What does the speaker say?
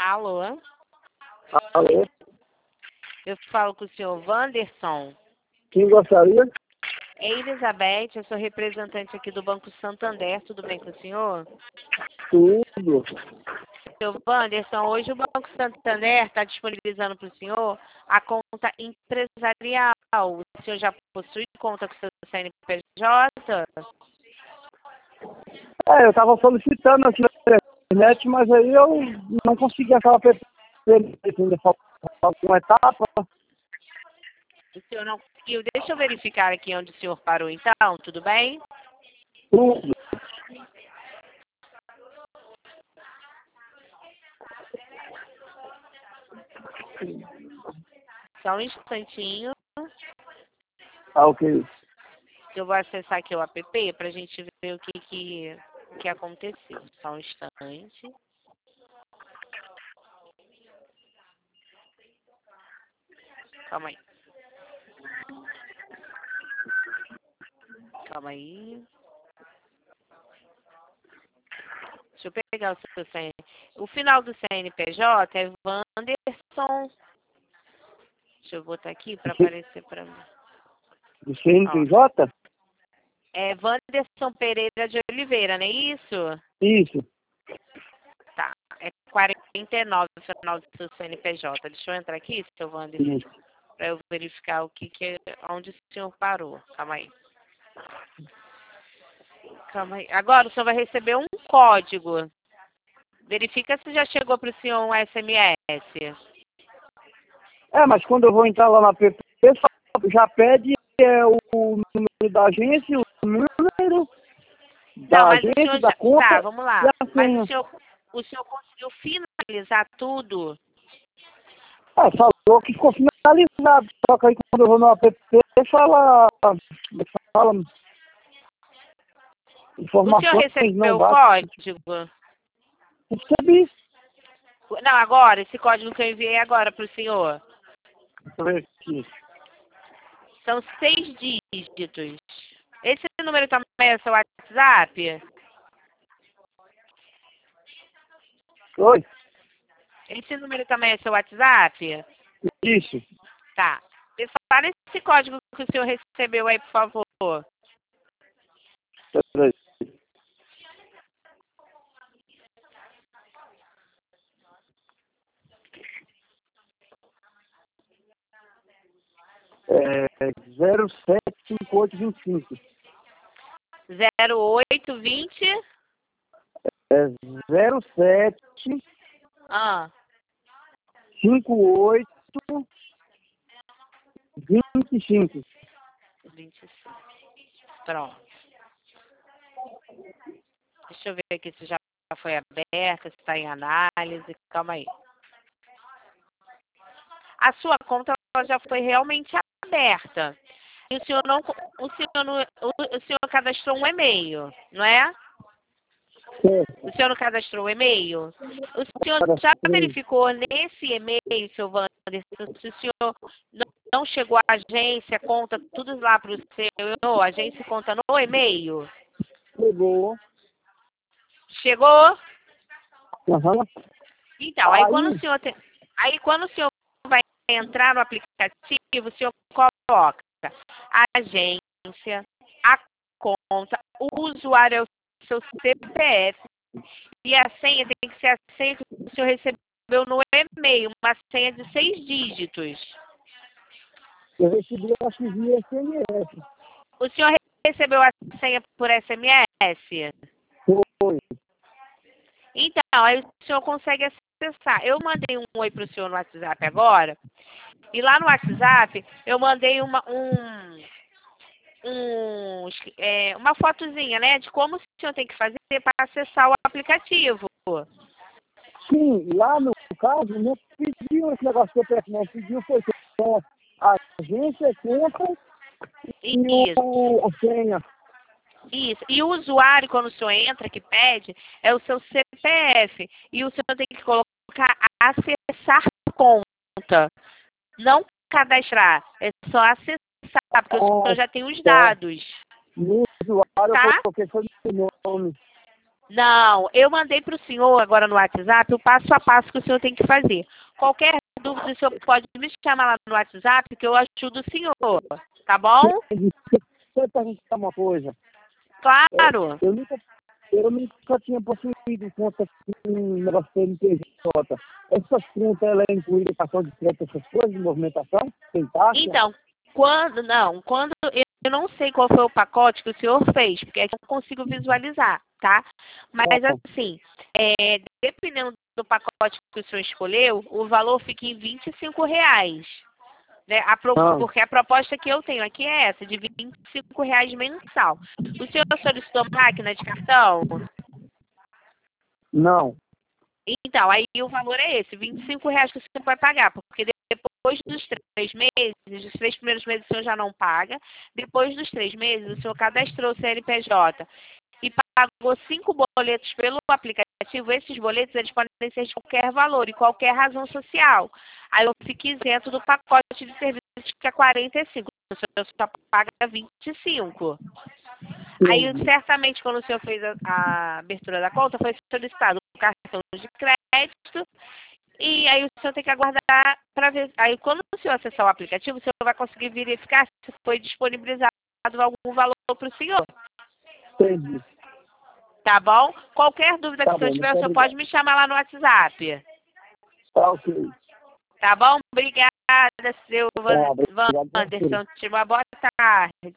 Alô? Alô? Eu falo com o senhor Wanderson. Quem gostaria? É Elizabeth, eu sou representante aqui do Banco Santander, tudo bem com o senhor? Tudo. Senhor Wanderson, hoje o Banco Santander está disponibilizando para o senhor a conta empresarial. O senhor já possui conta com o seu CNPJ? Eu estava solicitando aqui na internet, mas aí eu não consegui aquela pessoa. Ainda falta alguma etapa. O senhor não conseguiu? Deixa eu verificar aqui onde o senhor parou então, tudo bem? Tudo. Só um instantinho. Ok. Eu vou acessar aqui o app para a gente ver o que aconteceu. Só um instante. Calma aí. Calma aí. Deixa eu pegar o seu CN. O final do CNPJ é Wanderson. Deixa eu botar aqui para aparecer para mim. Do CNPJ? É Wanderson Pereira de Oliveira, não é isso? Isso. Tá. É 49 o final do seu CNPJ. Deixa eu entrar aqui, seu Wanderson, Isso. para eu verificar onde o senhor parou. Calma aí. Calma aí. Agora o senhor vai receber um código. Verifica se já chegou para o senhor um SMS. Mas quando eu vou entrar lá na app, já pede o número da agência, o número Não, da mas o agência, senhor da já... conta Tá, vamos lá. e a Mas senha. o senhor conseguiu finalizar tudo? Falou que ficou finalizado. Só que aí quando eu vou no app, fala, como é que fala, O senhor informações não recebeu o bate. código? Recebi. Não, agora, esse código que eu enviei agora para o senhor. Deixa eu ver aqui. São 6 dígitos. Esse número também é seu WhatsApp? Oi? Esse número também é seu WhatsApp? Isso. Tá. Me fala esse código que o senhor recebeu aí, por favor. Peraí. É 075825. 0820? É 075825. Ah, 25. Pronto. Deixa eu ver aqui se já foi aberta, se está em análise. Calma aí. A sua conta ela já foi realmente aberta. E o senhor o senhor cadastrou um e-mail, não é? O senhor não cadastrou o e-mail? O senhor já verificou nesse e-mail, seu Wanderson, se o senhor não chegou à agência, conta tudo lá para o seu, agência e conta no e-mail? Chegou. Chegou? Aham. Então, aí quando o senhor vai entrar no aplicativo, o senhor coloca a agência, a conta, o usuário é o seu CPF e a senha tem que ser a senha que o senhor recebeu no e-mail, uma senha de 6 dígitos. Eu recebi, acho que via SMS. O senhor recebeu a senha por SMS? Foi. Então, aí o senhor consegue acessar. Eu mandei um oi para o senhor no WhatsApp agora, e lá no WhatsApp eu mandei uma fotozinha, né, de como o senhor tem que fazer para acessar o aplicativo. Sim, lá no caso, não pediu esse negócio de CPF, não. Pediu foi a agência, conta e Isso, a senha. isso. E o usuário, quando o senhor entra, que pede, é o seu CPF. E o senhor tem que colocar acessar conta. Não cadastrar, é só acessar, porque o senhor já tem os dados. No usuário Tá? eu coloquei foi meu nome. Não, eu mandei para o senhor agora no WhatsApp o passo a passo que o senhor tem que fazer. Qualquer dúvida, o senhor pode me chamar lá no WhatsApp que eu ajudo o senhor, tá bom? Deixa eu perguntar uma coisa. Claro. Eu nunca tinha possuído conta com um negócio de CNPJ. Essas contas, ela é incluída cartão de crédito, essas coisas de movimentação? Tem taxa? Então, quando eu não sei qual foi o pacote que o senhor fez, porque é que eu não consigo visualizar, tá? Mas assim, dependendo do pacote que o senhor escolheu, o valor fica em R$ 25. Né? Porque a proposta que eu tenho aqui é essa, de R$ 25 mensal. O senhor solicitou máquina de cartão? Não. Então, aí o valor é esse, R$ 25 que o senhor vai pagar, porque depois dos 3 meses, os 3 primeiros meses o senhor já não paga, depois dos 3 meses o senhor cadastrou o CNPJ e pagou 5 boletos pelo aplicativo, esses boletos eles podem ser de qualquer valor e qualquer razão social. Aí eu fico isento do pacote de serviços que é 45, o senhor só paga 25. Aí, certamente, quando o senhor fez a abertura da conta, foi solicitado o cartão de crédito e aí o senhor tem que aguardar para ver. Aí, quando o senhor acessar o aplicativo, o senhor vai conseguir verificar se foi disponibilizado algum valor para o senhor. Entendi. Tá bom? Qualquer dúvida que o senhor tiver, o senhor pode me chamar lá no WhatsApp. Tá ok. Tá bom? Obrigada, seu Obrigado. Wanderson. Uma boa tarde.